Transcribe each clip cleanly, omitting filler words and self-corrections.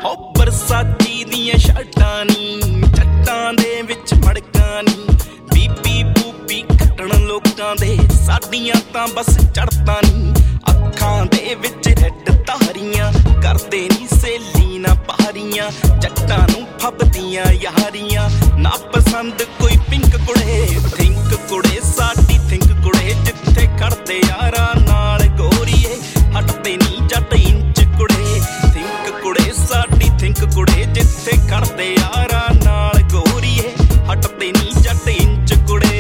ਹੋ ਬਰਸਾਤੀ ਦੀਆਂ ਸ਼ਰਟਾਂ ਨੀ ਜੱਟਾਂ ਦੇ ਵਿੱਚ ਮੜਕਾਂ ਨੀ ਬੀਬੀ ਬੂਬੀ ਕੱਟਣ ਲੋਕਾਂ ਦੇ ਸਾਡੀਆਂ ਤਾਂ ਬਸ ਚੜ੍ਹਤਾਂ ਨੀ ਅੱਖਾਂ ਦੇ ਵਿੱਚ ਰੈਡ ਧਾਰੀਆਂ ਕਰਦੇ ਨੀ ਸੇਲੀ ਨਾ ਪਾਰੀਆਂ ਜੱਟਾਂ ਨੂੰ ਫੱਬਦੀਆਂ ਯਾਰੀਆਂ ਨਾ ਪਸੰਦ ਕੋਈ ਪਿੰਕ ਕੁੜੇ ਥਿੰਕ ਕੁੜੇ ਸਾਡੀ ਥਿੰਕ ਕੁੜੇ ਜਿੱਥੇ ਖੜਦੇ ਯਾਰਾਂ ਨਾਲ ਗੋਰੀਏ ਹਟਦੇ ਨੀ ਜੱਟ ਇੰਚ ਕੁੜੇ ਥਿੰਕ ਕੁੜੇ ਸਾਡੀ ਥਿੰਕ ਕੁੜੇ ਜਿੱਥੇ ਖੜਦੇ ਯਾਰਾਂ ਨਾਲ ਗੋਰੀਏ ਹਟਦੇ ਨੀ ਜੱਟ ਇੰਚ ਕੁੜੇ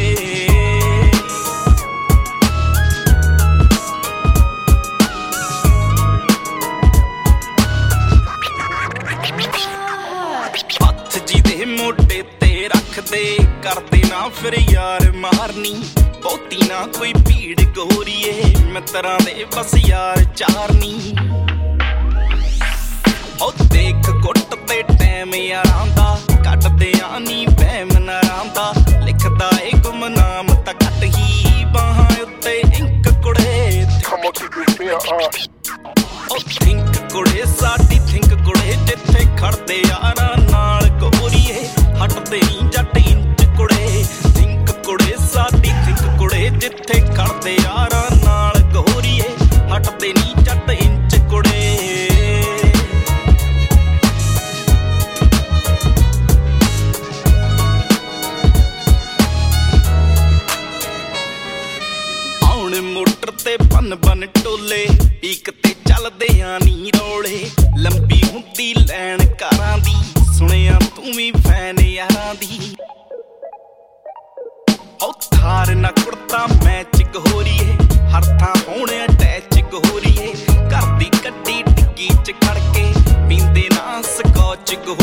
ਹੱਥ ਜਿਹਦੇ ਮੋਢੇ ਤੇ ਰੱਖਦੇ ਕਰਦੇ ਨਾ ਫਿਰ ਯਾਰ ਮਾਰਨੀ ਬਹੁਤੀ ਨਾ ਕੋਈ ਭੀੜ ਗੋਰੀਏ ਮਿੱਤਰਾਂ ਦੇ ਬਸ ਯਾਰ ਚਾਰਨੀ ਹੋ ਦੇਖ ਗੁੱਟ ਤੇ ਟੈਮ ਯਾਰਾਂ ਦਾ ਕੱਟਦਿਆਂ ਨੀ ਵਹਿਮ ਨਾਰਾਂ ਦਾ ਲਿਖਦਾ ਏ ਗੁਮਨਾਮ ਤਾਂ ਘੱਟ ਹੀ ਬਾਹਾਂ ਉੱਤੇ ਇੰਕ ਕੁੜੇ ਉਹ ਥਿੰਕ ਕੁੜੇ ਸਾਡੀ ਥਿੰਕ ਕੁੜੇ ਜਿੱਥੇ ਖੜਦੇ ਯਾਰਾਂ ਨਾਲ ਗੋਰੀਏ ਹਟਦੇ ਨੀ ਜੱਟ ਇੰਚ ਕੁੜੇ ਥਿੰਕ ਕੁੜੇ ਸਾਡੀ ਥਿੰਕ ਕੁੜੇ ਜਿੱਥੇ ਖੜਦੇ ਯਾਰਾਂ ਨਾਲ ਗੋਰੀਏ ਹਟਦੇ ਨੀ ਜੱਟ ਇੰਚ ਕੁੜੇ ਆਉਣ ਮੋਟਰ ਤੇ ਬਨ ਟੋਲੇ ਪੀਕ ਤੇ ਚੱਲਦੇ ਆ ਨੀ ਰੋਲੇ ਲੰਬੀ ਹੁੰਦੀ ਲੈਣ ਕਾਰਾਂ ਦੀ ਸੁਣਿਆ ਤੂੰ ਵੀ ਫੈਨ ਯਾਰਾਂ ਦੀ ਓ ਥਾਰ ਨਾ ਕੁੜਤਾ ਮੈਚ ਗੋਰੀਏ ਹਰ ਥਾਂ ਹੋਣ ਅਟੈਚ ਗੋਰੀਏ ਘਰ ਦੀ ਕੱਢੀ ਟਿੱਕੀ ਚ ਖੜ ਕੇ ਪੀਂਦੇ ਨਾ ਸਕੋਚ